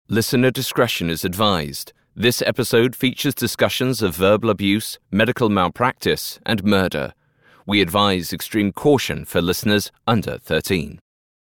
Listener discretion is advised. This episode features discussions of verbal abuse, medical malpractice, and murder. We advise extreme caution for listeners under 13.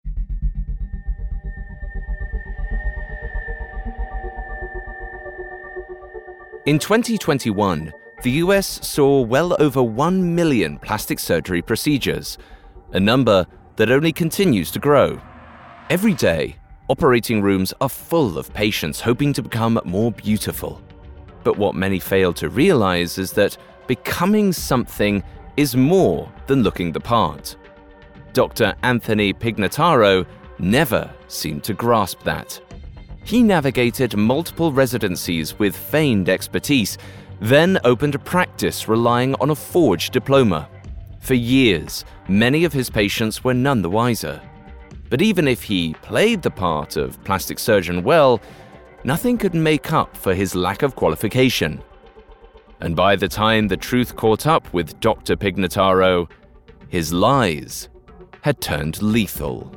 In 2021, the US saw well over 1 million plastic surgery procedures, a number that only continues to grow. Every day, operating rooms are full of patients hoping to become more beautiful. But what many fail to realize is that becoming something is more than looking the part. Dr. Anthony Pignataro never seemed to grasp that. He navigated multiple residencies with feigned expertise, then opened a practice relying on a forged diploma. For years, many of his patients were none the wiser. But even if he played the part of plastic surgeon well, nothing could make up for his lack of qualification. And by the time the truth caught up with Dr. Pignataro, his lies had turned lethal.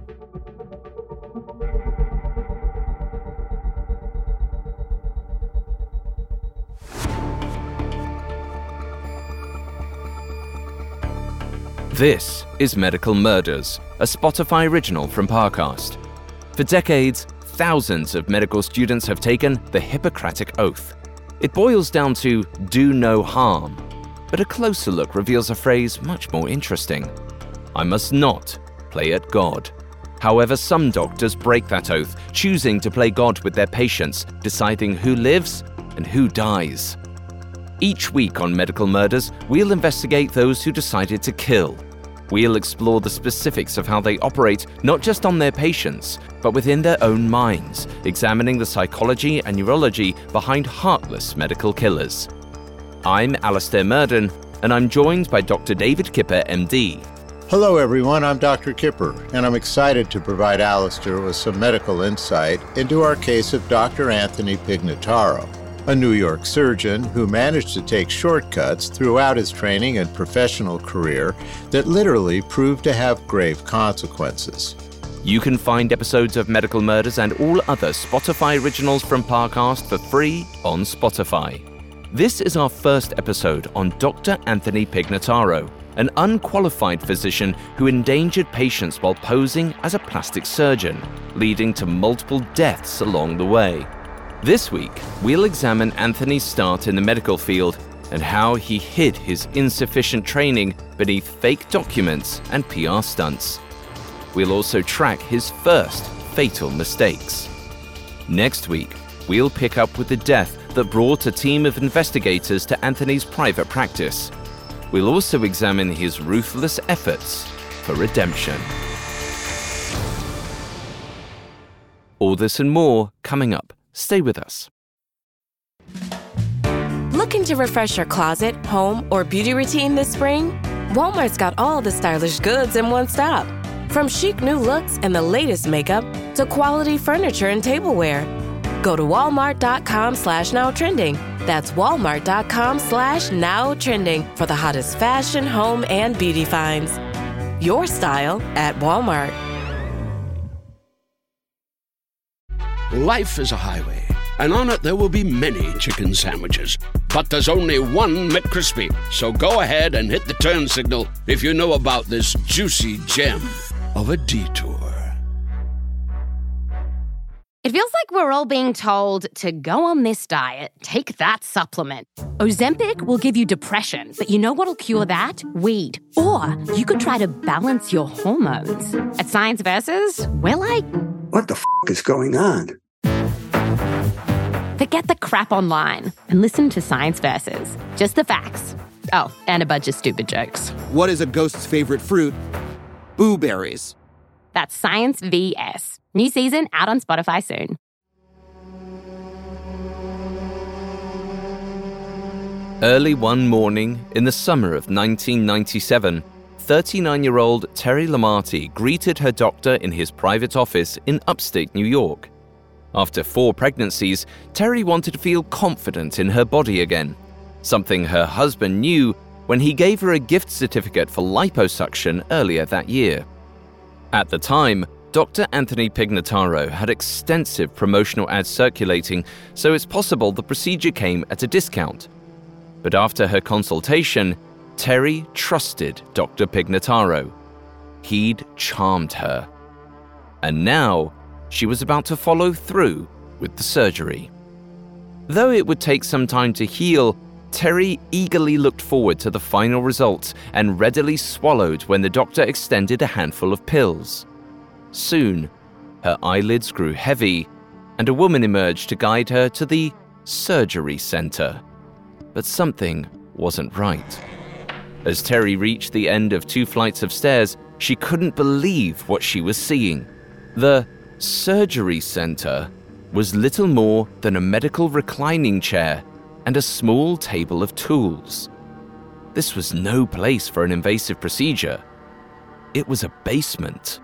This is Medical Murders, a Spotify original from Parcast. For decades, thousands of medical students have taken the Hippocratic Oath. It boils down to do no harm, but a closer look reveals a phrase much more interesting. I must not play at God. However, some doctors break that oath, choosing to play God with their patients, deciding who lives and who dies. Each week on Medical Murders, we'll investigate those who decided to kill. We'll explore the specifics of how they operate, not just on their patients, but within their own minds, examining the psychology and neurology behind heartless medical killers. I'm Alastair Murden, and I'm joined by Dr. David Kipper, MD. Hello everyone, I'm Dr. Kipper, and I'm excited to provide Alastair with some medical insight into our case of Dr. Anthony Pignataro, a New York surgeon who managed to take shortcuts throughout his training and professional career that literally proved to have grave consequences. You can find episodes of Medical Murders and all other Spotify originals from Parcast for free on Spotify. This is our first episode on Dr. Anthony Pignataro, an unqualified physician who endangered patients while posing as a plastic surgeon, leading to multiple deaths along the way. This week, we'll examine Anthony's start in the medical field and how he hid his insufficient training beneath fake documents and PR stunts. We'll also track his first fatal mistakes. Next week, we'll pick up with the death that brought a team of investigators to Anthony's private practice. We'll also examine his ruthless efforts for redemption. All this and more coming up. Stay with us. Looking to refresh your closet, home, or beauty routine this spring? Walmart's got all the stylish goods in one stop. From chic new looks and the latest makeup to quality furniture and tableware. Go to walmart.com/nowtrending. That's walmart.com/nowtrending for the hottest fashion, home, and beauty finds. Your style at Walmart. Life is a highway, and on it there will be many chicken sandwiches. But there's only one McCrispy. So go ahead and hit the turn signal if you know about this juicy gem of a detour. It feels like we're all being told to go on this diet, take that supplement. Ozempic will give you depression, but you know what'll cure that? Weed. Or you could try to balance your hormones. At Science Versus, we're like... What the is going on? Forget the crap online and listen to Science Versus. Just the facts. Oh, and a bunch of stupid jokes. What is a ghost's favorite fruit? Blueberries. That's Science VS. New season out on Spotify soon. Early one morning in the summer of 1997, 39-year-old Terry Lamarty greeted her doctor in his private office in upstate New York. After 4 pregnancies, Terry wanted to feel confident in her body again, something her husband knew when he gave her a gift certificate for liposuction earlier that year. At the time, Dr. Anthony Pignataro had extensive promotional ads circulating, so it's possible the procedure came at a discount. But after her consultation, Terry trusted Dr. Pignataro. He'd charmed her. And now, she was about to follow through with the surgery. Though it would take some time to heal, Terry eagerly looked forward to the final results and readily swallowed when the doctor extended a handful of pills. Soon, her eyelids grew heavy, and a woman emerged to guide her to the surgery center. But something wasn't right. As Terry reached the end of 2 flights of stairs, she couldn't believe what she was seeing. The surgery center was little more than a medical reclining chair and a small table of tools. This was no place for an invasive procedure. It was a basement.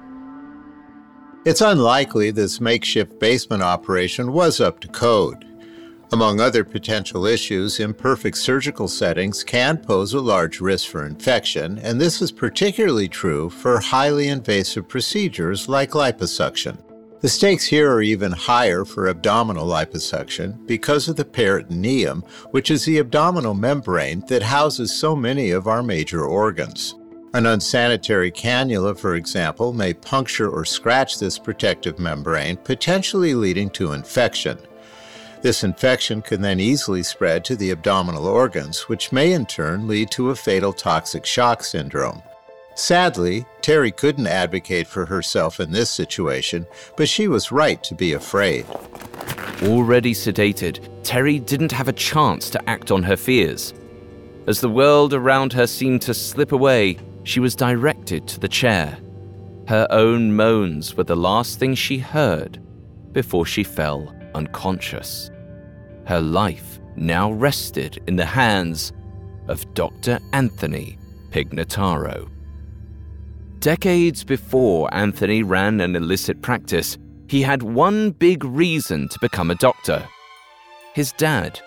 It's unlikely this makeshift basement operation was up to code. Among other potential issues, imperfect surgical settings can pose a large risk for infection, and this is particularly true for highly invasive procedures like liposuction. The stakes here are even higher for abdominal liposuction because of the peritoneum, which is the abdominal membrane that houses so many of our major organs. An unsanitary cannula, for example, may puncture or scratch this protective membrane, potentially leading to infection. This infection can then easily spread to the abdominal organs, which may in turn lead to a fatal toxic shock syndrome. Sadly, Terry couldn't advocate for herself in this situation, but she was right to be afraid. Already sedated, Terry didn't have a chance to act on her fears. As the world around her seemed to slip away, she was directed to the chair. Her own moans were the last thing she heard before she fell unconscious. Her life now rested in the hands of Dr. Anthony Pignataro. Decades before Anthony ran an illicit practice, he had one big reason to become a doctor: his dad.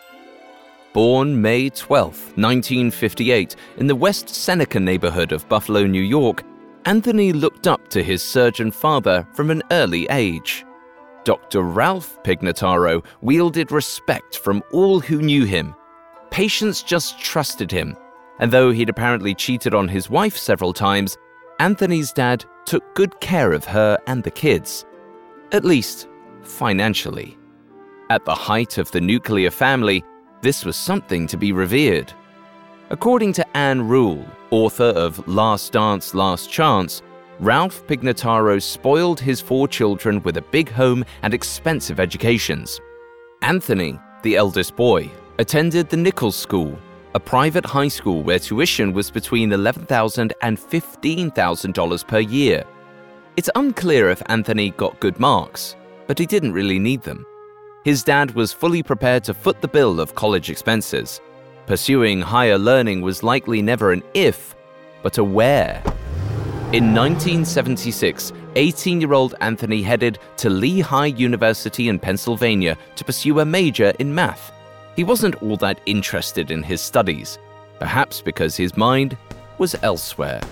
Born May 12, 1958, in the West Seneca neighborhood of Buffalo, New York, Anthony looked up to his surgeon father from an early age. Dr. Ralph Pignataro wielded respect from all who knew him. Patients just trusted him, and though he'd apparently cheated on his wife several times, Anthony's dad took good care of her and the kids, at least financially. At the height of the nuclear family, this was something to be revered. According to Anne Rule, author of Last Dance, Last Chance, Ralph Pignataro spoiled his 4 children with a big home and expensive educations. Anthony, the eldest boy, attended the Nichols School, a private high school where tuition was between $11,000 and $15,000 per year. It's unclear if Anthony got good marks, but he didn't really need them. His dad was fully prepared to foot the bill of college expenses. Pursuing higher learning was likely never an if, but a where. In 1976, 18-year-old Anthony headed to Lehigh University in Pennsylvania to pursue a major in math. He wasn't all that interested in his studies, perhaps because his mind was elsewhere.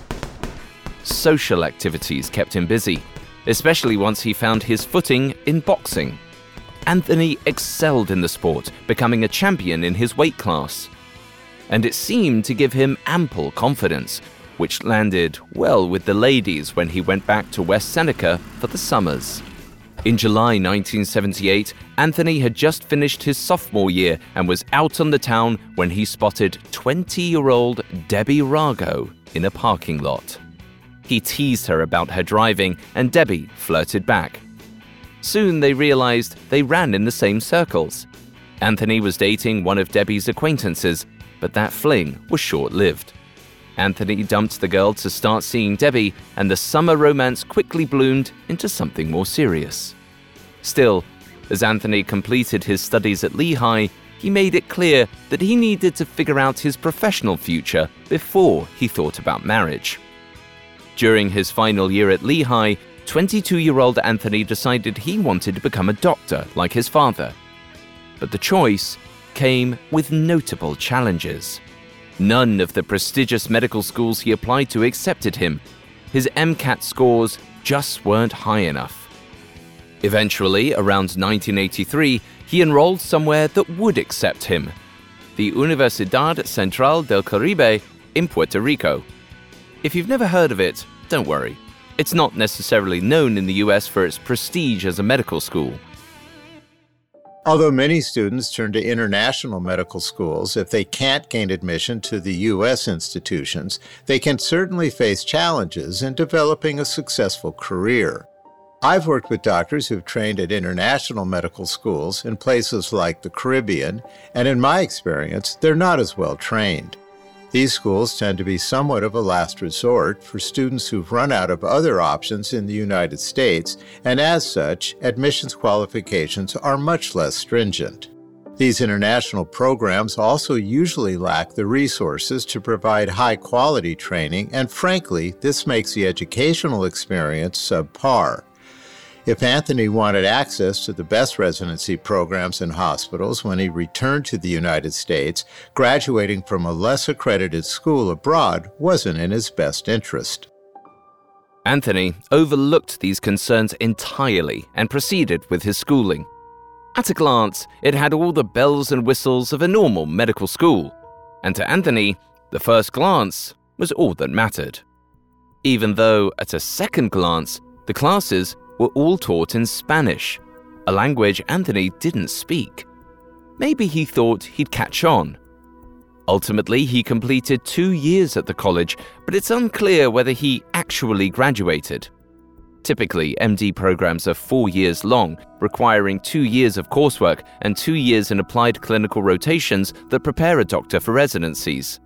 Social activities kept him busy, especially once he found his footing in boxing. Anthony excelled in the sport, becoming a champion in his weight class. And it seemed to give him ample confidence, which landed well with the ladies when he went back to West Seneca for the summers. In July 1978, Anthony had just finished his sophomore year and was out on the town when he spotted 20-year-old Debbie Rago in a parking lot. He teased her about her driving, and Debbie flirted back. Soon they realized they ran in the same circles. Anthony was dating one of Debbie's acquaintances, but that fling was short-lived. Anthony dumped the girl to start seeing Debbie, and the summer romance quickly bloomed into something more serious. Still, as Anthony completed his studies at Lehigh, he made it clear that he needed to figure out his professional future before he thought about marriage. During his final year at Lehigh, 22-year-old Anthony decided he wanted to become a doctor like his father. But the choice came with notable challenges. None of the prestigious medical schools he applied to accepted him. His MCAT scores just weren't high enough. Eventually, around 1983, he enrolled somewhere that would accept him, the Universidad Central del Caribe in Puerto Rico. If you've never heard of it, don't worry. It's not necessarily known in the US for its prestige as a medical school. Although many students turn to international medical schools if they can't gain admission to the U.S. institutions, they can certainly face challenges in developing a successful career. I've worked with doctors who've trained at international medical schools in places like the Caribbean, and in my experience, they're not as well trained. These schools tend to be somewhat of a last resort for students who've run out of other options in the United States, and as such, admissions qualifications are much less stringent. These international programs also usually lack the resources to provide high-quality training, and frankly, this makes the educational experience subpar. If Anthony wanted access to the best residency programs in hospitals when he returned to the United States, graduating from a less accredited school abroad wasn't in his best interest. Anthony overlooked these concerns entirely and proceeded with his schooling. At a glance, it had all the bells and whistles of a normal medical school, and to Anthony, the first glance was all that mattered. Even though, at a second glance, the classes were all taught in Spanish, a language Anthony didn't speak. Maybe he thought he'd catch on. Ultimately, he completed 2 years at the college, but it's unclear whether he actually graduated. Typically, MD programs are 4 years long, requiring 2 years of coursework and 2 years in applied clinical rotations that prepare a doctor for residencies.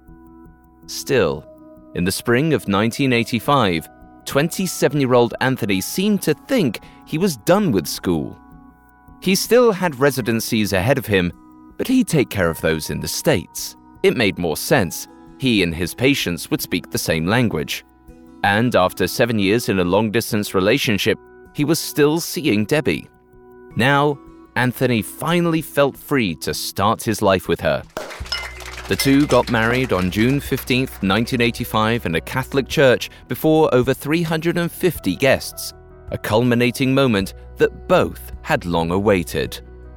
Still, in the spring of 1985, 27-year-old Anthony seemed to think he was done with school. He still had residencies ahead of him, but he'd take care of those in the States. It made more sense. He and his patients would speak the same language. And after 7 years in a long-distance relationship, he was still seeing Debbie. Now, Anthony finally felt free to start his life with her. The two got married on June 15, 1985 in a Catholic church before over 350 guests, a culminating moment that both had long awaited.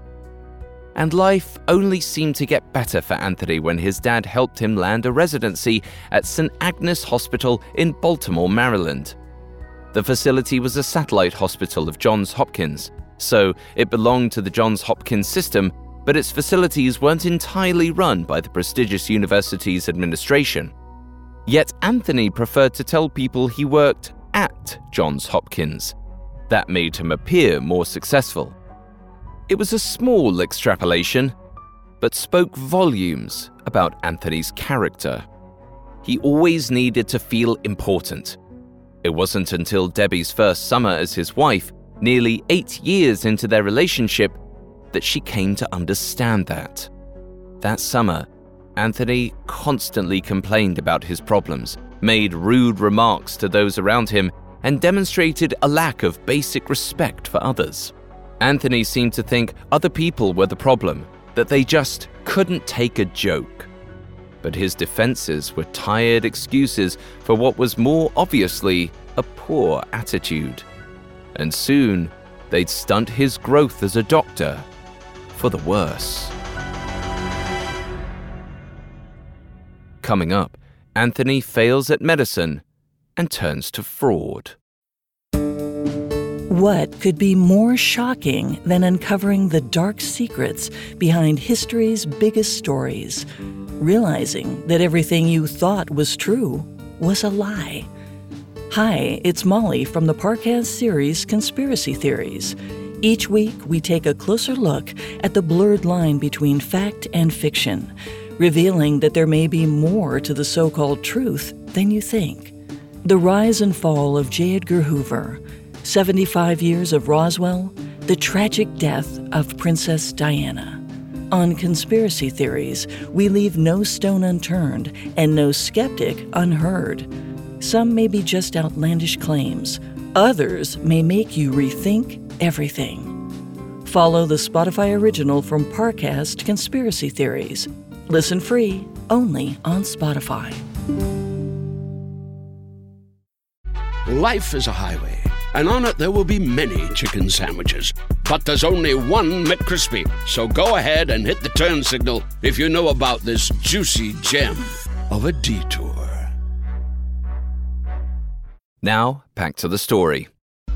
And life only seemed to get better for Anthony when his dad helped him land a residency at St. Agnes Hospital in Baltimore, Maryland. The facility was a satellite hospital of Johns Hopkins, so it belonged to the Johns Hopkins system, but its facilities weren't entirely run by the prestigious university's administration. Yet Anthony preferred to tell people he worked at Johns Hopkins. That made him appear more successful. It was a small extrapolation, but spoke volumes about Anthony's character. He always needed to feel important. It wasn't until Debbie's first summer as his wife, nearly 8 years into their relationship, that she came to understand that. That summer, Anthony constantly complained about his problems, made rude remarks to those around him, and demonstrated a lack of basic respect for others. Anthony seemed to think other people were the problem, that they just couldn't take a joke. But his defenses were tired excuses for what was more obviously a poor attitude. And soon, they'd stunt his growth as a doctor for the worse. Coming up, Anthony fails at medicine and turns to fraud. What could be more shocking than uncovering the dark secrets behind history's biggest stories? Realizing that everything you thought was true was a lie. Hi, it's Molly from the Parcast series Conspiracy Theories. Each week, we take a closer look at the blurred line between fact and fiction, revealing that there may be more to the so-called truth than you think. The rise and fall of J. Edgar Hoover, 75 years of Roswell, the tragic death of Princess Diana. On Conspiracy Theories, we leave no stone unturned and no skeptic unheard. Some may be just outlandish claims. Others may make you rethink everything. Follow the Spotify original from Parcast Conspiracy Theories. Listen free, only on Spotify. Life is a highway, and on it there will be many chicken sandwiches. But there's only one McCrispy. So go ahead and hit the turn signal if you know about this juicy gem of a detour. Now, back to the story.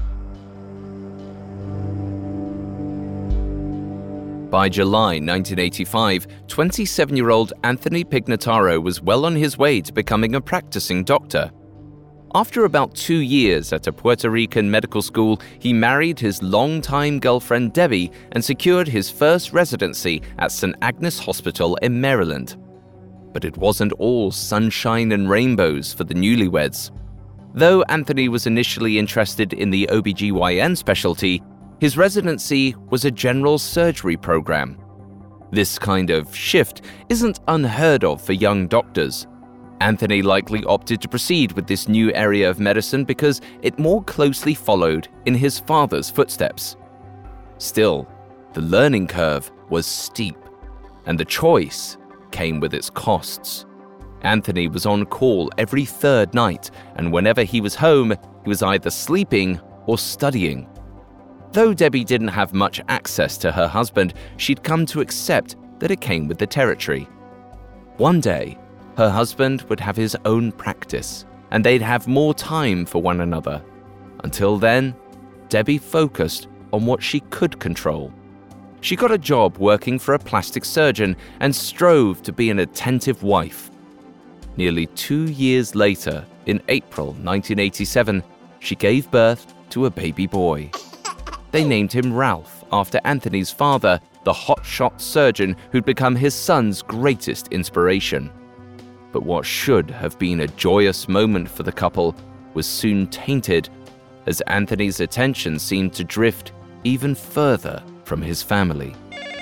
By July 1985, 27-year-old Anthony Pignataro was well on his way to becoming a practicing doctor. After about 2 years at a Puerto Rican medical school, he married his longtime girlfriend Debbie and secured his first residency at St. Agnes Hospital in Maryland. But it wasn't all sunshine and rainbows for the newlyweds. Though Anthony was initially interested in the OBGYN specialty, his residency was a general surgery program. This kind of shift isn't unheard of for young doctors. Anthony likely opted to proceed with this new area of medicine because it more closely followed in his father's footsteps. Still, the learning curve was steep, and the choice came with its costs. Anthony was on call every third night, and whenever he was home, he was either sleeping or studying. Though Debbie didn't have much access to her husband, she'd come to accept that it came with the territory. One day, her husband would have his own practice, and they'd have more time for one another. Until then, Debbie focused on what she could control. She got a job working for a plastic surgeon and strove to be an attentive wife. Nearly 2 years later, in April 1987, she gave birth to a baby boy. They named him Ralph after Anthony's father, the hotshot surgeon who'd become his son's greatest inspiration. But what should have been a joyous moment for the couple was soon tainted as Anthony's attention seemed to drift even further from his family.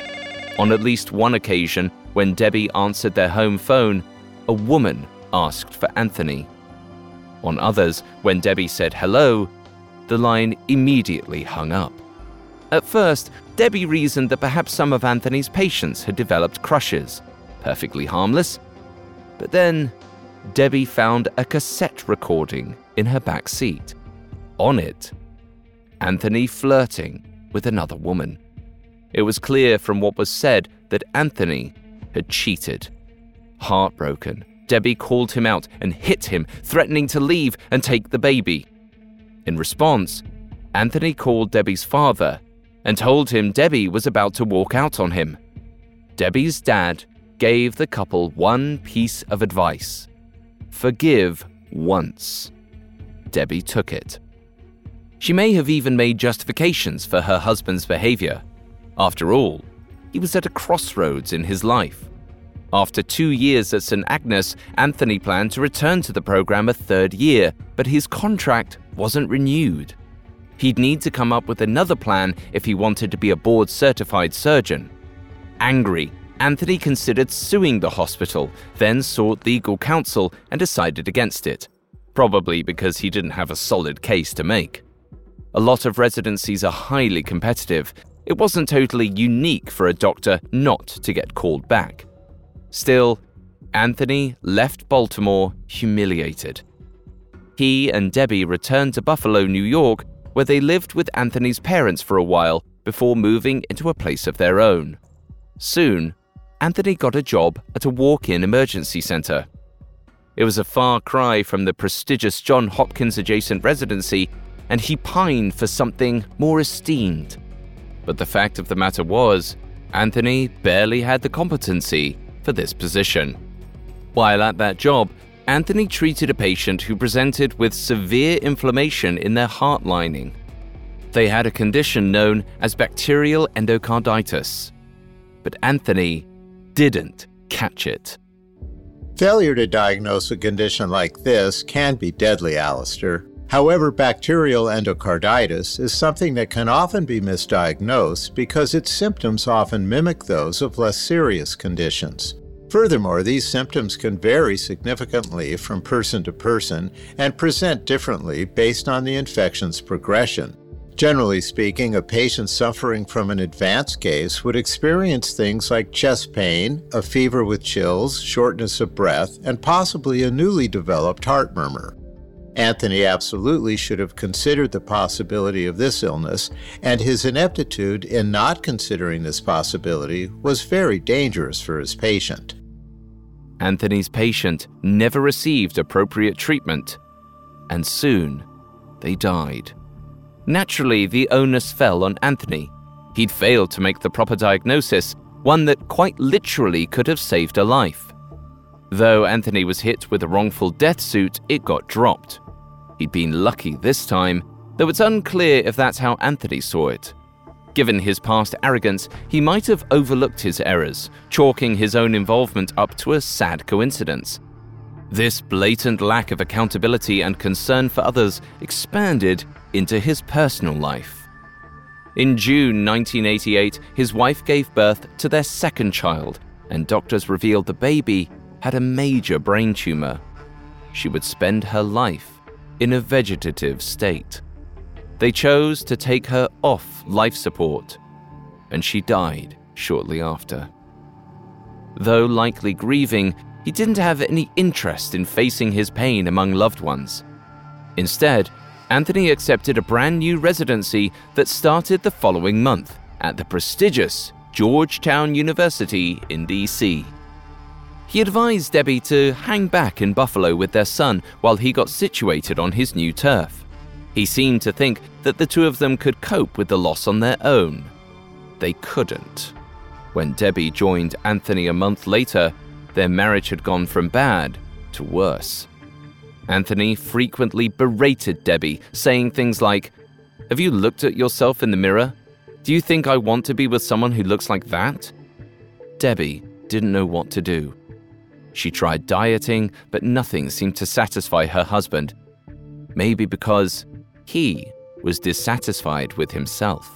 On at least one occasion, when Debbie answered their home phone, a woman asked for Anthony. On others, when Debbie said hello, the line immediately hung up. At first, Debbie reasoned that perhaps some of Anthony's patients had developed crushes, perfectly harmless. But then, Debbie found a cassette recording in her back seat. On it, Anthony flirting with another woman. It was clear from what was said that Anthony had cheated. Heartbroken, Debbie called him out and hit him, threatening to leave and take the baby. In response, Anthony called Debbie's father and told him Debbie was about to walk out on him. Debbie's dad gave the couple one piece of advice: forgive once. Debbie took it. She may have even made justifications for her husband's behavior. After all, he was at a crossroads in his life. After 2 years at St. Agnes, Anthony planned to return to the program a third year, but his contract wasn't renewed. He'd need to come up with another plan if he wanted to be a board-certified surgeon. Angry, Anthony considered suing the hospital, then sought legal counsel and decided against it, probably because he didn't have a solid case to make. A lot of residencies are highly competitive. It wasn't totally unique for a doctor not to get called back. Still, Anthony left Baltimore humiliated. He and Debbie returned to Buffalo, New York, where they lived with Anthony's parents for a while before moving into a place of their own. Soon, Anthony got a job at a walk-in emergency center. It was a far cry from the prestigious Johns Hopkins adjacent residency, and he pined for something more esteemed. But the fact of the matter was, Anthony barely had the competency for this position. While at that job, Anthony treated a patient who presented with severe inflammation in their heart lining. They had a condition known as bacterial endocarditis. But Anthony didn't catch it. Failure to diagnose a condition like this can be deadly, Alistair. However, bacterial endocarditis is something that can often be misdiagnosed because its symptoms often mimic those of less serious conditions. Furthermore, these symptoms can vary significantly from person to person and present differently based on the infection's progression. Generally speaking, a patient suffering from an advanced case would experience things like chest pain, a fever with chills, shortness of breath, and possibly a newly developed heart murmur. Anthony absolutely should have considered the possibility of this illness, and his ineptitude in not considering this possibility was very dangerous for his patient. Anthony's patient never received appropriate treatment, and soon they died. Naturally, the onus fell on Anthony. He'd failed to make the proper diagnosis, one that quite literally could have saved a life. Though Anthony was hit with a wrongful death suit, it got dropped. He'd been lucky this time, though it's unclear if that's how Anthony saw it. Given his past arrogance, he might have overlooked his errors, chalking his own involvement up to a sad coincidence. This blatant lack of accountability and concern for others expanded into his personal life. In June 1988, his wife gave birth to their second child, and doctors revealed the baby had a major brain tumor. She would spend her life in a vegetative state. They chose to take her off life support, and she died shortly after. Though likely grieving, he didn't have any interest in facing his pain among loved ones. Instead, Anthony accepted a brand new residency that started the following month at the prestigious Georgetown University in D.C. He advised Debbie to hang back in Buffalo with their son while he got situated on his new turf. He seemed to think that the two of them could cope with the loss on their own. They couldn't. When Debbie joined Anthony a month later, their marriage had gone from bad to worse. Anthony frequently berated Debbie, saying things like, "Have you looked at yourself in the mirror? Do you think I want to be with someone who looks like that?" Debbie didn't know what to do. She tried dieting, but nothing seemed to satisfy her husband. Maybe because he was dissatisfied with himself.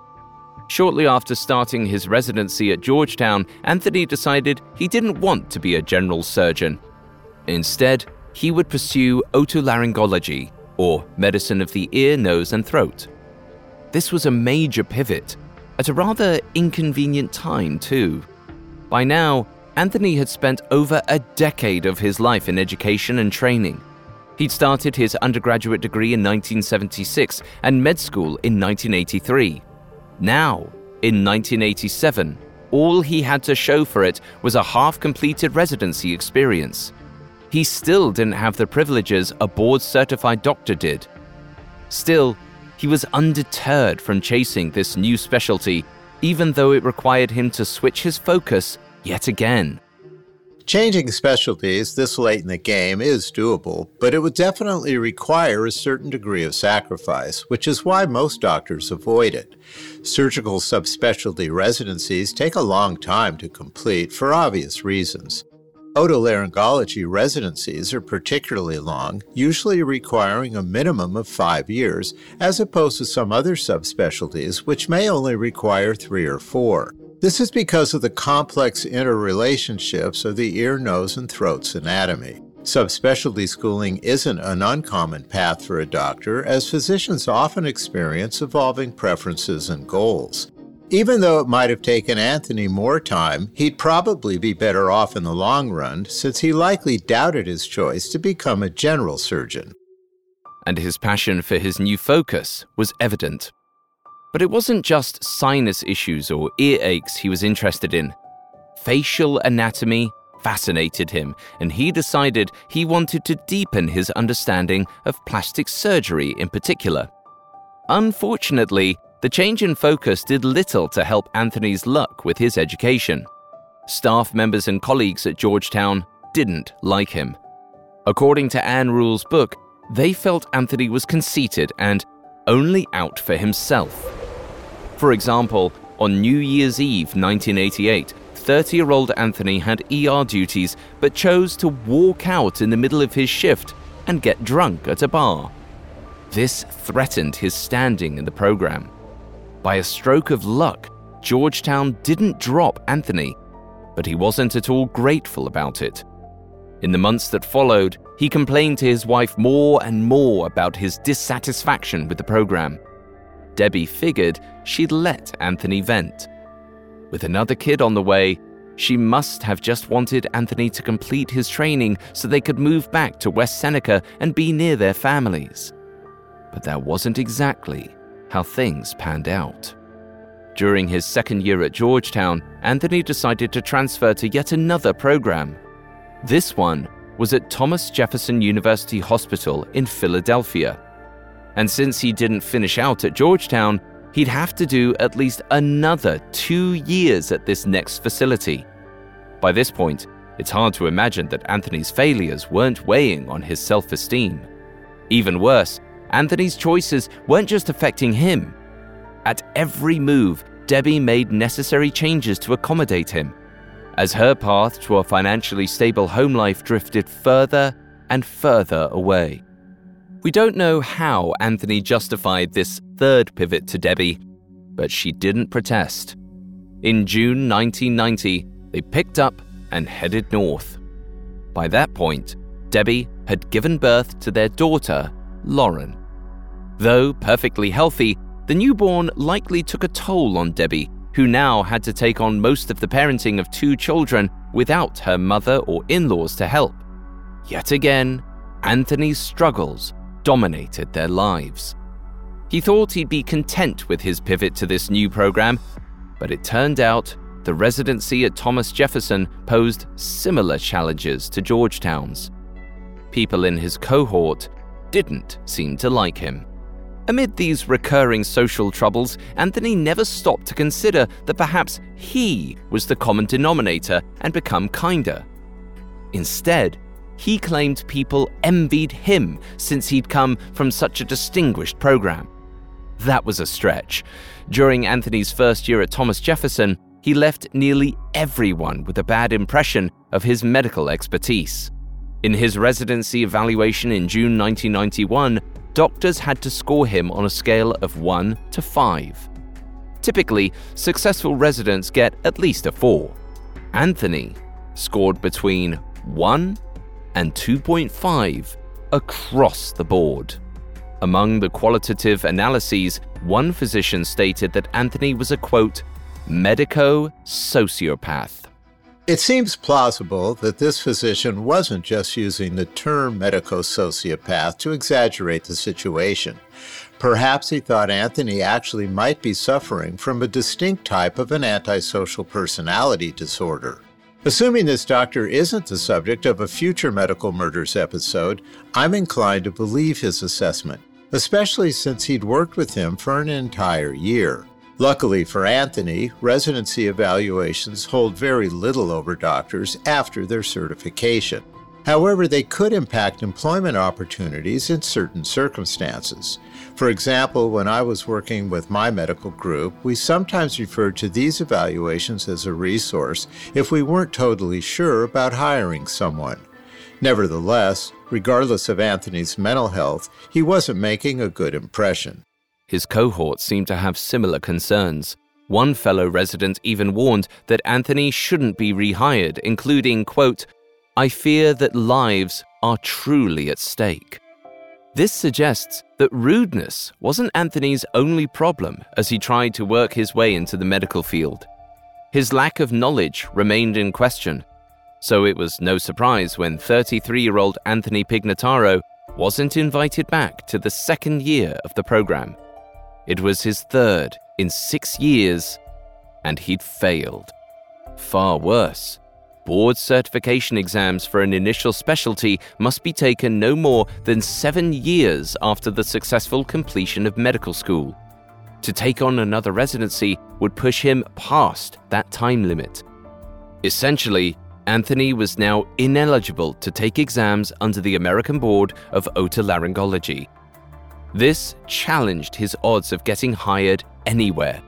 Shortly after starting his residency at Georgetown, Anthony decided he didn't want to be a general surgeon. Instead, he would pursue otolaryngology, or medicine of the ear, nose, and throat. This was a major pivot, at a rather inconvenient time too. By now, Anthony had spent over a decade of his life in education and training. He'd started his undergraduate degree in 1976 and med school in 1983. Now, in 1987, all he had to show for it was a half-completed residency experience. He still didn't have the privileges a board-certified doctor did. Still, he was undeterred from chasing this new specialty, even though it required him to switch his focus yet again. Changing specialties this late in the game is doable, but it would definitely require a certain degree of sacrifice, which is why most doctors avoid it. Surgical subspecialty residencies take a long time to complete for obvious reasons. Otolaryngology residencies are particularly long, usually requiring a minimum of 5 years, as opposed to some other subspecialties which may only require 3 or 4. This is because of the complex interrelationships of the ear, nose, and throat's anatomy. Subspecialty schooling isn't an uncommon path for a doctor, as physicians often experience evolving preferences and goals. Even though it might have taken Anthony more time, he'd probably be better off in the long run, since he likely doubted his choice to become a general surgeon. And his passion for his new focus was evident. But it wasn't just sinus issues or ear aches he was interested in. Facial anatomy fascinated him, and he decided he wanted to deepen his understanding of plastic surgery in particular. Unfortunately, the change in focus did little to help Anthony's luck with his education. Staff members and colleagues at Georgetown didn't like him. According to Ann Rule's book, they felt Anthony was conceited and only out for himself. For example, on New Year's Eve 1988, 30-year-old Anthony had ER duties but chose to walk out in the middle of his shift and get drunk at a bar. This threatened his standing in the program. By a stroke of luck, Georgetown didn't drop Anthony, but he wasn't at all grateful about it. In the months that followed, he complained to his wife more and more about his dissatisfaction with the program. Debbie figured she'd let Anthony vent. With another kid on the way, She must have just wanted Anthony to complete his training so they could move back to West Seneca and be near their families. But that wasn't exactly how things panned out. During his second year at Georgetown, Anthony decided to transfer to yet another program. This one was at Thomas Jefferson University Hospital in Philadelphia. And since he didn't finish out at Georgetown, he'd have to do at least another 2 years at this next facility. By this point, it's hard to imagine that Anthony's failures weren't weighing on his self-esteem. Even worse, Anthony's choices weren't just affecting him. At every move, Debbie made necessary changes to accommodate him, as her path to a financially stable home life drifted further and further away. We don't know how Anthony justified this third pivot to Debbie, but she didn't protest. In June 1990, they picked up and headed north. By that point, Debbie had given birth to their daughter, Lauren. Though perfectly healthy, the newborn likely took a toll on Debbie, who now had to take on most of the parenting of 2 children without her mother or in-laws to help. Yet again, Anthony's struggles dominated their lives. He thought he'd be content with his pivot to this new program, but it turned out the residency at Thomas Jefferson posed similar challenges to Georgetown's. People in his cohort didn't seem to like him. Amid these recurring social troubles, Anthony never stopped to consider that perhaps he was the common denominator and become kinder. Instead, he claimed people envied him since he'd come from such a distinguished program. That was a stretch. During Anthony's first year at Thomas Jefferson, he left nearly everyone with a bad impression of his medical expertise. In his residency evaluation in June 1991, doctors had to score him on a scale of 1 to 5. Typically, successful residents get at least a 4. Anthony scored between 1 and 2.5 across the board. Among the qualitative analyses, one physician stated that Anthony was a, quote, medico-sociopath. It seems plausible that this physician wasn't just using the term medico-sociopath to exaggerate the situation. Perhaps he thought Anthony actually might be suffering from a distinct type of an antisocial personality disorder. Assuming this doctor isn't the subject of a future Medical Murders episode, I'm inclined to believe his assessment, especially since he'd worked with him for an entire year. Luckily for Anthony, residency evaluations hold very little over doctors after their certification. However, they could impact employment opportunities in certain circumstances. For example, when I was working with my medical group, we sometimes referred to these evaluations as a resource if we weren't totally sure about hiring someone. Nevertheless, regardless of Anthony's mental health, he wasn't making a good impression. His cohort seemed to have similar concerns. One fellow resident even warned that Anthony shouldn't be rehired, including, quote, I fear that lives are truly at stake. This suggests that rudeness wasn't Anthony's only problem as he tried to work his way into the medical field. His lack of knowledge remained in question, so it was no surprise when 33-year-old Anthony Pignataro wasn't invited back to the second year of the program. It was his third in 6 years, and he'd failed. Far worse, board certification exams for an initial specialty must be taken no more than 7 years after the successful completion of medical school. To take on another residency would push him past that time limit. Essentially, Anthony was now ineligible to take exams under the American Board of Otolaryngology. This challenged his odds of getting hired anywhere.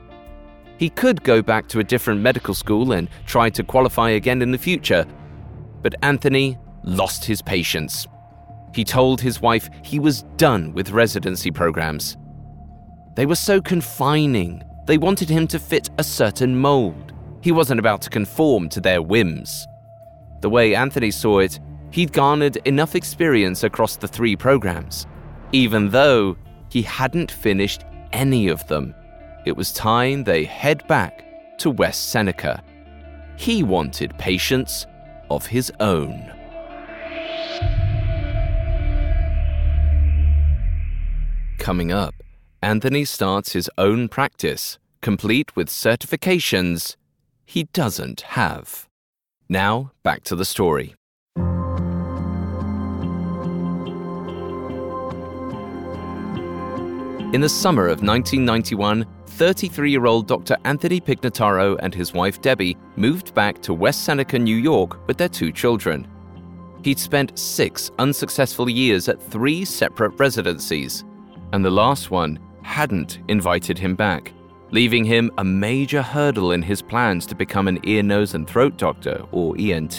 He could go back to a different medical school and try to qualify again in the future, but Anthony lost his patience. He told his wife he was done with residency programs. They were so confining. They wanted him to fit a certain mold. He wasn't about to conform to their whims. The way Anthony saw it, he'd garnered enough experience across the 3 programs. Even though he hadn't finished any of them, it was time they head back to West Seneca. he wanted patients of his own. Coming up, Anthony starts his own practice, complete with certifications he doesn't have. Now, back to the story. In the summer of 1991, 33-year-old Dr. Anthony Pignataro and his wife Debbie moved back to West Seneca, New York with their 2 children. He'd spent 6 unsuccessful years at 3 separate residencies, and the last one hadn't invited him back, leaving him a major hurdle in his plans to become an ear, nose, and throat doctor, or ENT.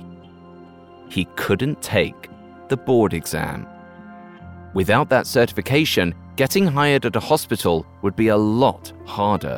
He couldn't take the board exam. Without that certification, getting hired at a hospital would be a lot harder.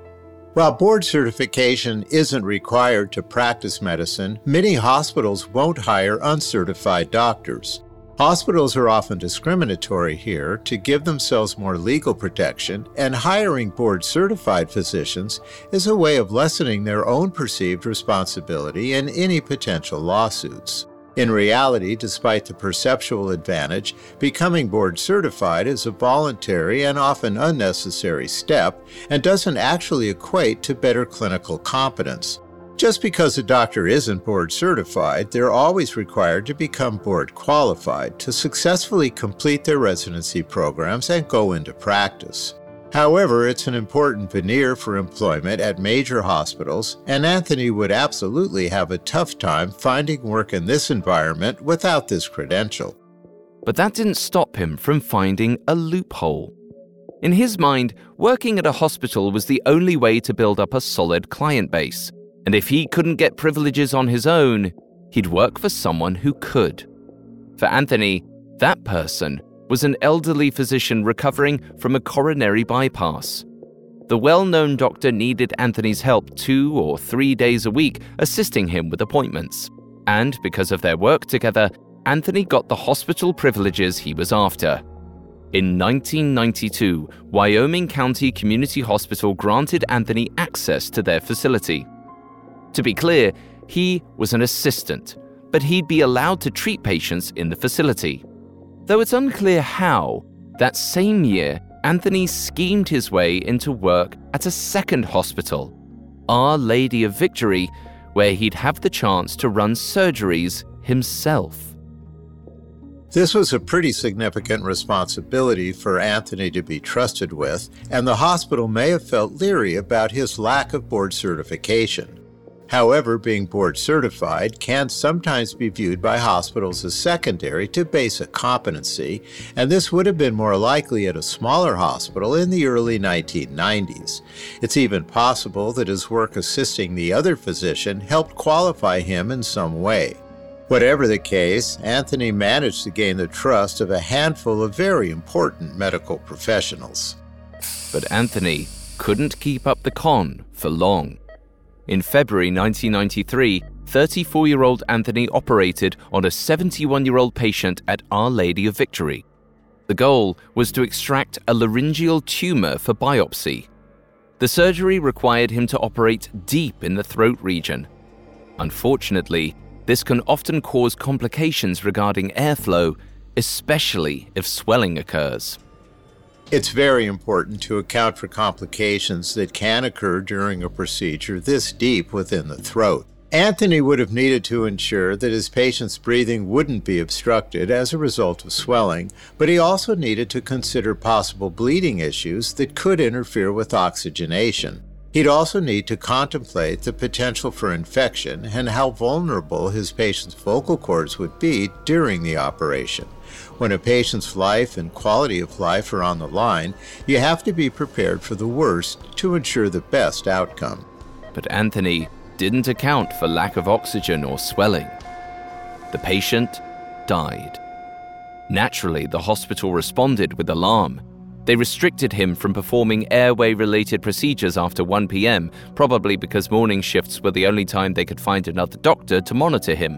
While board certification isn't required to practice medicine, many hospitals won't hire uncertified doctors. Hospitals are often discriminatory here to give themselves more legal protection, and hiring board-certified physicians is a way of lessening their own perceived responsibility in any potential lawsuits. In reality, despite the perceptual advantage, becoming board-certified is a voluntary and often unnecessary step and doesn't actually equate to better clinical competence. Just because a doctor isn't board-certified, they're always required to become board-qualified to successfully complete their residency programs and go into practice. However, it's an important veneer for employment at major hospitals, and Anthony would absolutely have a tough time finding work in this environment without this credential. But that didn't stop him from finding a loophole. In his mind, working at a hospital was the only way to build up a solid client base. And if he couldn't get privileges on his own, he'd work for someone who could. For Anthony, that person was an elderly physician recovering from a coronary bypass. The well-known doctor needed Anthony's help 2 or 3 days a week, assisting him with appointments. And because of their work together, Anthony got the hospital privileges he was after. In 1992, Wyoming County Community Hospital granted Anthony access to their facility. To be clear, he was an assistant, but he'd be allowed to treat patients in the facility. Though it's unclear how, that same year, Anthony schemed his way into work at a second hospital, Our Lady of Victory, where he'd have the chance to run surgeries himself. This was a pretty significant responsibility for Anthony to be trusted with, and the hospital may have felt leery about his lack of board certification. However, being board certified can sometimes be viewed by hospitals as secondary to basic competency, and this would have been more likely at a smaller hospital in the early 1990s. It's even possible that his work assisting the other physician helped qualify him in some way. Whatever the case, Anthony managed to gain the trust of a handful of very important medical professionals. But Anthony couldn't keep up the con for long. In February 1993, 34-year-old Anthony operated on a 71-year-old patient at Our Lady of Victory. The goal was to extract a laryngeal tumor for biopsy. The surgery required him to operate deep in the throat region. Unfortunately, this can often cause complications regarding airflow, especially if swelling occurs. It's very important to account for complications that can occur during a procedure this deep within the throat. Anthony would have needed to ensure that his patient's breathing wouldn't be obstructed as a result of swelling, but he also needed to consider possible bleeding issues that could interfere with oxygenation. He'd also need to contemplate the potential for infection and how vulnerable his patient's vocal cords would be during the operation. When a patient's life and quality of life are on the line, you have to be prepared for the worst to ensure the best outcome. But Anthony didn't account for lack of oxygen or swelling. The patient died. Naturally, the hospital responded with alarm. They restricted him from performing airway-related procedures after 1 p.m., probably because morning shifts were the only time they could find another doctor to monitor him.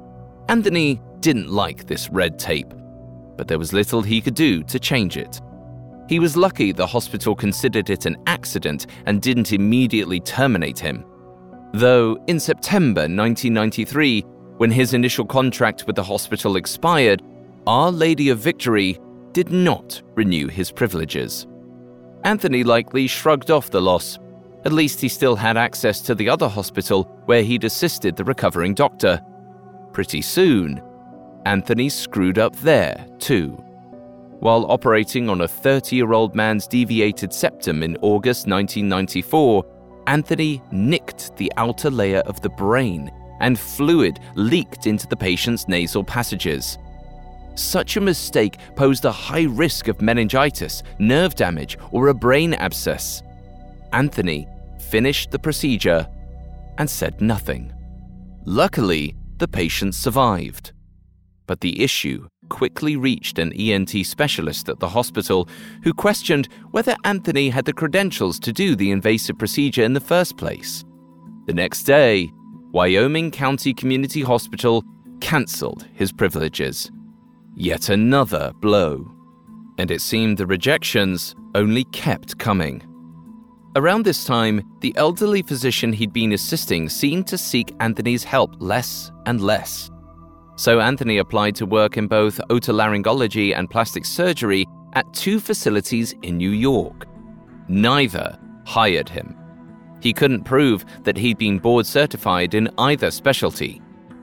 Anthony didn't like this red tape, but there was little he could do to change it. He was lucky the hospital considered it an accident and didn't immediately terminate him. Though in September 1993, when his initial contract with the hospital expired, Our Lady of Victory did not renew his privileges. Anthony likely shrugged off the loss. At least he still had access to the other hospital where he'd assisted the recovering doctor. Pretty soon, Anthony screwed up there too. While operating on a 30-year-old man's deviated septum in August 1994, Anthony nicked the outer layer of the brain and fluid leaked into the patient's nasal passages. Such a mistake posed a high risk of meningitis, nerve damage, or a brain abscess. Anthony finished the procedure and said nothing. Luckily, the patient survived. But the issue quickly reached an ENT specialist at the hospital who questioned whether Anthony had the credentials to do the invasive procedure in the first place. The next day, Wyoming County Community Hospital canceled his privileges. Yet another blow. And it seemed the rejections only kept coming. Around this time, the elderly physician he'd been assisting seemed to seek Anthony's help less and less. So Anthony applied to work in both otolaryngology and plastic surgery at 2 facilities in New York. Neither hired him. He couldn't prove that he'd been board certified in either specialty.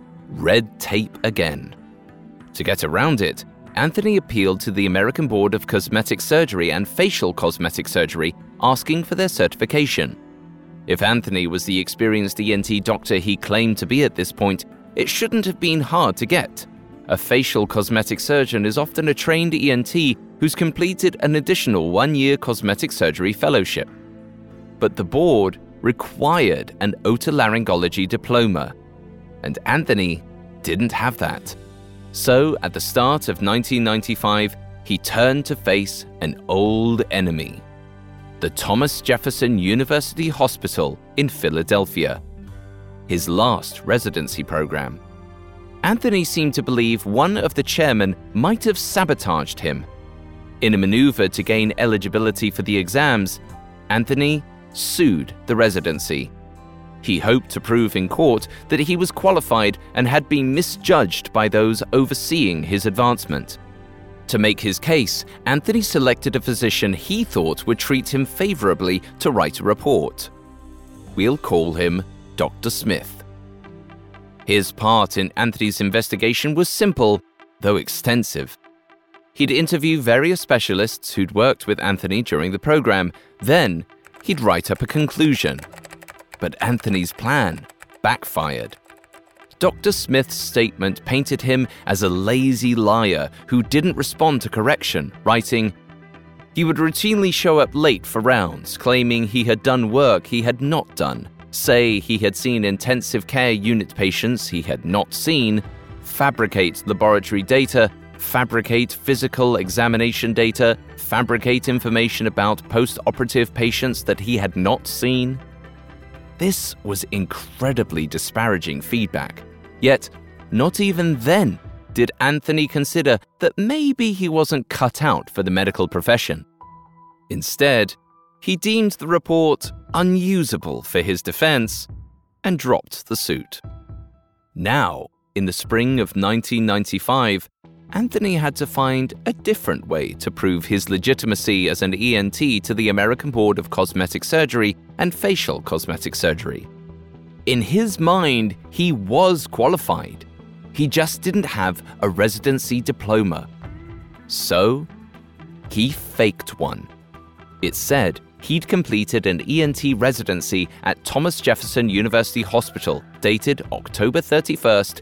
Red tape again. To get around it, Anthony appealed to the American Board of Cosmetic Surgery and Facial Cosmetic Surgery, asking for their certification. If Anthony was the experienced ENT doctor he claimed to be at this point, it shouldn't have been hard to get. A facial cosmetic surgeon is often a trained ENT who's completed an additional 1-year cosmetic surgery fellowship. But the board required an otolaryngology diploma, and Anthony didn't have that. So, at the start of 1995, he turned to face an old enemy: the Thomas Jefferson University Hospital in Philadelphia, his last residency program. Anthony seemed to believe one of the chairmen might have sabotaged him. In a maneuver to gain eligibility for the exams, Anthony sued the residency. He hoped to prove in court that he was qualified and had been misjudged by those overseeing his advancement. To make his case, Anthony selected a physician he thought would treat him favorably to write a report. We'll call him Dr. Smith. His part in Anthony's investigation was simple, though extensive. He'd interview various specialists who'd worked with Anthony during the program. Then, he'd write up a conclusion. But Anthony's plan backfired. Dr. Smith's statement painted him as a lazy liar who didn't respond to correction, writing, "He would routinely show up late for rounds, claiming he had done work he had not done, say he had seen intensive care unit patients he had not seen, fabricate laboratory data, fabricate physical examination data, fabricate information about post-operative patients that he had not seen." This was incredibly disparaging feedback. Yet, not even then did Anthony consider that maybe he wasn't cut out for the medical profession. Instead, he deemed the report unusable for his defense and dropped the suit. Now, in the spring of 1995, Anthony had to find a different way to prove his legitimacy as an ENT to the American Board of Cosmetic Surgery and Facial Cosmetic Surgery. In his mind, he was qualified. He just didn't have a residency diploma. So, he faked one. It said he'd completed an ENT residency at Thomas Jefferson University Hospital, dated October 31st,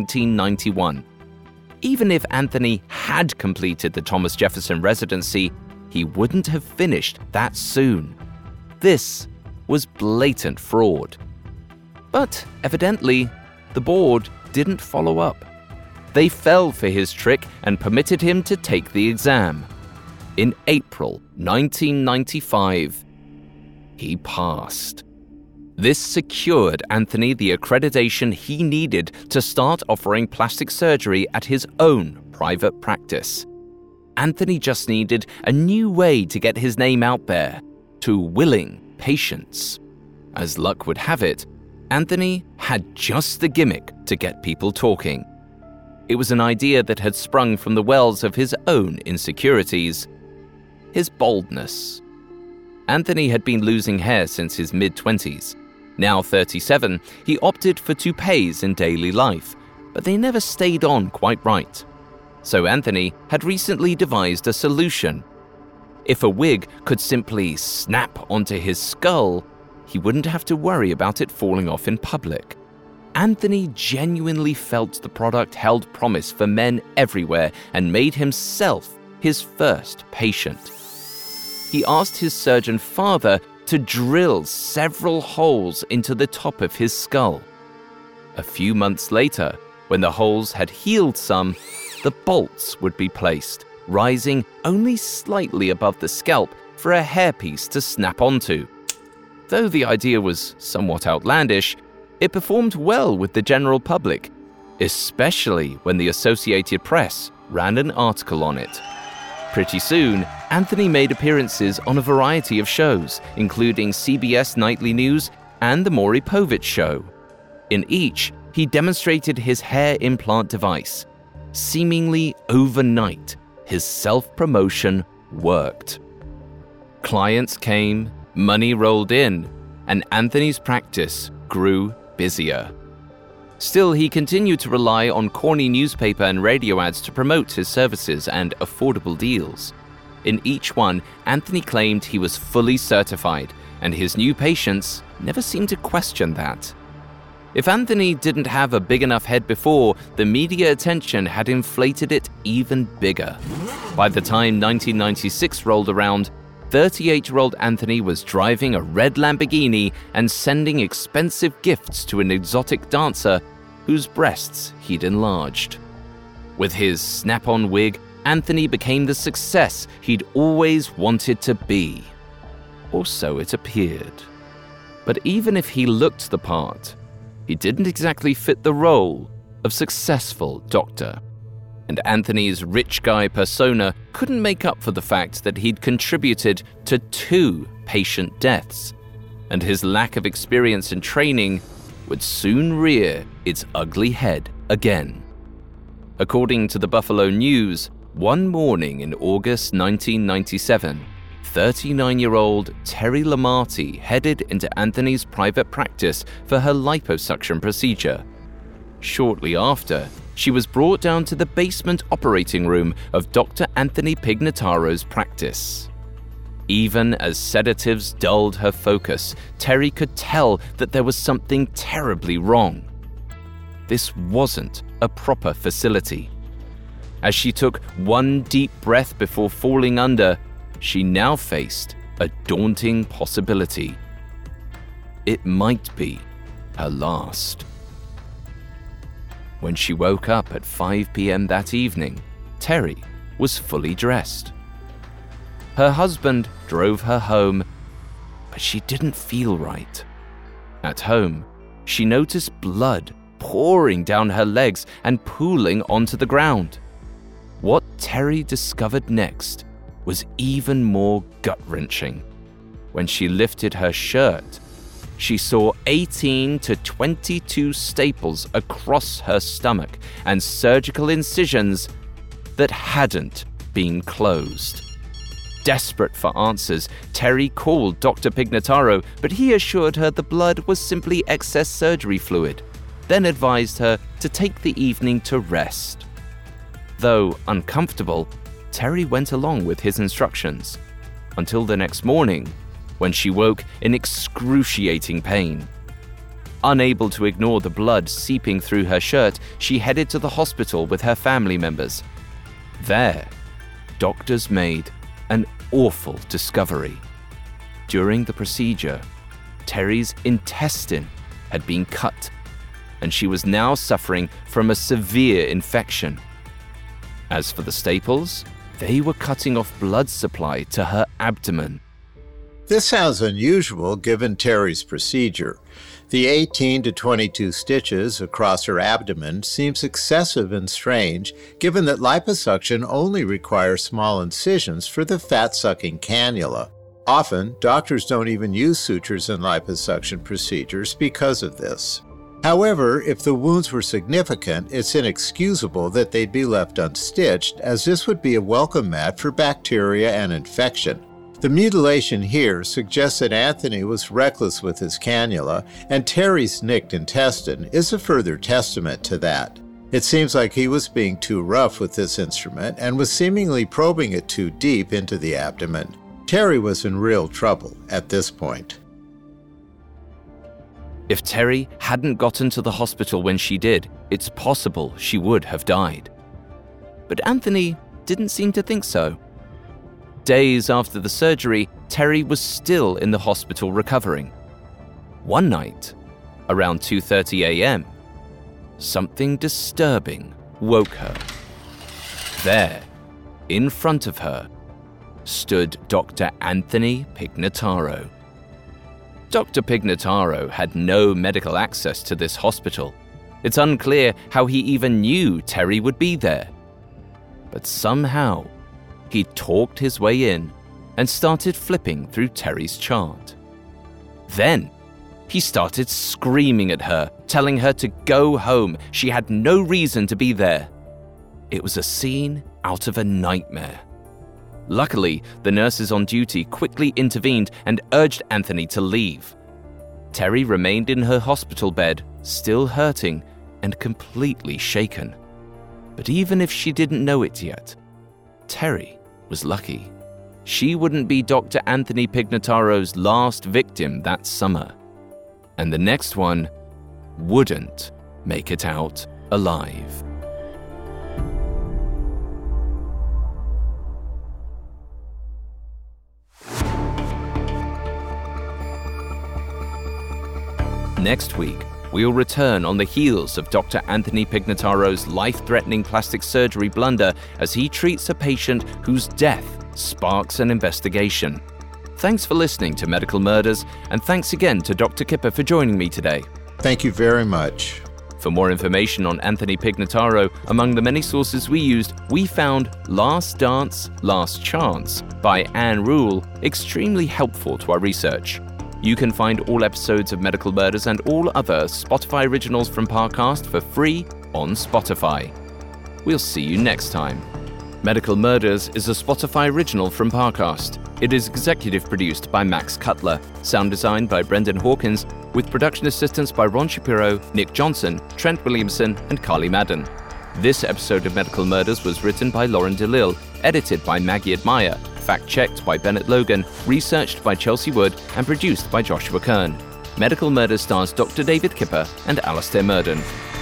1991. Even if Anthony had completed the Thomas Jefferson residency, he wouldn't have finished that soon. This was blatant fraud. But evidently, the board didn't follow up. They fell for his trick and permitted him to take the exam. In April 1995, he passed. This secured Anthony the accreditation he needed to start offering plastic surgery at his own private practice. Anthony just needed a new way to get his name out there to willing patients. As luck would have it, Anthony had just the gimmick to get people talking. It was an idea that had sprung from the wells of his own insecurities, his boldness. Anthony had been losing hair since his mid-20s. Now 37, he opted for toupees in daily life, but they never stayed on quite right. So Anthony had recently devised a solution. If a wig could simply snap onto his skull, he wouldn't have to worry about it falling off in public. Anthony genuinely felt the product held promise for men everywhere and made himself his first patient. He asked his surgeon father to drill several holes into the top of his skull. A few months later, when the holes had healed some, the bolts would be placed, rising only slightly above the scalp for a hairpiece to snap onto. Though the idea was somewhat outlandish, it performed well with the general public, especially when the Associated Press ran an article on it. Pretty soon, Anthony made appearances on a variety of shows, including CBS Nightly News and The Maury Povich Show. In each, he demonstrated his hair implant device. Seemingly overnight, his self-promotion worked. Clients came, money rolled in, and Anthony's practice grew busier. Still, he continued to rely on corny newspaper and radio ads to promote his services and affordable deals. In each one, Anthony claimed he was fully certified, and his new patients never seemed to question that. If Anthony didn't have a big enough head before, the media attention had inflated it even bigger. By the time 1996 rolled around, 38-year-old Anthony was driving a red Lamborghini and sending expensive gifts to an exotic dancer whose breasts he'd enlarged. With his snap-on wig, Anthony became the success he'd always wanted to be. Or so it appeared. But even if he looked the part, he didn't exactly fit the role of successful doctor. And Anthony's rich guy persona couldn't make up for the fact that he'd contributed to 2 patient deaths, and his lack of experience and training would soon rear its ugly head again. According to the Buffalo News, one morning in August 1997, 39-year-old Terry Lamarty headed into Anthony's private practice for her liposuction procedure. Shortly after, she was brought down to the basement operating room of Dr. Anthony Pignataro's practice. Even as sedatives dulled her focus, Terry could tell that there was something terribly wrong. This wasn't a proper facility. As she took one deep breath before falling under, she now faced a daunting possibility. It might be her last. When she woke up at 5 p.m. that evening, Terry was fully dressed. Her husband drove her home, but she didn't feel right. At home, she noticed blood pouring down her legs and pooling onto the ground. What Terry discovered next was even more gut-wrenching. When she lifted her shirt, she saw 18 to 22 staples across her stomach and surgical incisions that hadn't been closed. Desperate for answers, Terry called Dr. Pignataro, but he assured her the blood was simply excess surgery fluid, then advised her to take the evening to rest. Though uncomfortable, Terry went along with his instructions, until the next morning, when she woke in excruciating pain. Unable to ignore the blood seeping through her shirt, she headed to the hospital with her family members. There, doctors made an awful discovery. During the procedure, Terry's intestine had been cut, and she was now suffering from a severe infection. As for the staples, they were cutting off blood supply to her abdomen. This sounds unusual given Terry's procedure. The 18 to 22 stitches across her abdomen seems excessive and strange, given that liposuction only requires small incisions for the fat-sucking cannula. Often, doctors don't even use sutures in liposuction procedures because of this. However, if the wounds were significant, it's inexcusable that they'd be left unstitched, as this would be a welcome mat for bacteria and infection. The mutilation here suggests that Anthony was reckless with his cannula, and Terry's nicked intestine is a further testament to that. It seems like he was being too rough with this instrument and was seemingly probing it too deep into the abdomen. Terry was in real trouble at this point. If Terry hadn't gotten to the hospital when she did, it's possible she would have died. But Anthony didn't seem to think so. Days after the surgery, Terry was still in the hospital recovering. One night, around 2:30 a.m., something disturbing woke her. There, in front of her, stood Dr. Anthony Pignataro. Dr. Pignataro had no medical access to this hospital. It's unclear how he even knew Terry would be there. But somehow, he talked his way in and started flipping through Terry's chart. Then, he started screaming at her, telling her to go home. She had no reason to be there. It was a scene out of a nightmare. Luckily, the nurses on duty quickly intervened and urged Anthony to leave. Terry remained in her hospital bed, still hurting and completely shaken. But even if she didn't know it yet, Terry was lucky. She wouldn't be Dr. Anthony Pignataro's last victim that summer. And the next one wouldn't make it out alive. Next week, we'll return on the heels of Dr. Anthony Pignataro's life-threatening plastic surgery blunder as he treats a patient whose death sparks an investigation. Thanks for listening to Medical Murders, and thanks again to Dr. Kipper for joining me today. Thank you very much. For more information on Anthony Pignataro, among the many sources we used, we found Last Dance, Last Chance by Anne Rule extremely helpful to our research. You can find all episodes of Medical Murders and all other Spotify originals from Parcast for free on Spotify. We'll see you next time. Medical Murders is a Spotify original from Parcast. It is executive produced by Max Cutler, sound designed by Brendan Hawkins, with production assistance by Ron Shapiro, Nick Johnson, Trent Williamson, and Carly Madden. This episode of Medical Murders was written by Lauren DeLille, edited by Maggie Admire, fact-checked by Bennett Logan, researched by Chelsea Wood, and produced by Joshua Kern. Medical Murders stars Dr. David Kipper and Alastair Murden.